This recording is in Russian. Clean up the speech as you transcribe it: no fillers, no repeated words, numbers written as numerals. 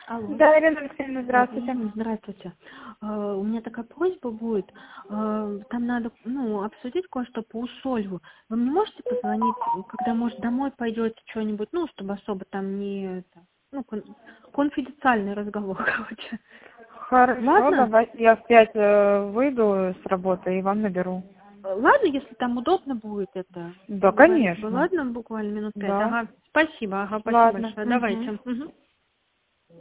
Алло. Да, Ирина Алексеевна, здравствуйте. Здравствуйте. У меня такая просьба будет. Там надо, обсудить кое-что по усолью. Вы мне можете позвонить, когда, может, домой пойдете, что-нибудь, чтобы особо там не... конфиденциальный разговор, короче. Хорошо, Ладно? давайте я в 5 выйду с работы и вам наберу. Ладно, если там удобно будет это. Да, конечно. Ладно, буквально минут 5. Да. Ага, спасибо, спасибо Ладно. большое. Мгм. Давайте. Мгм.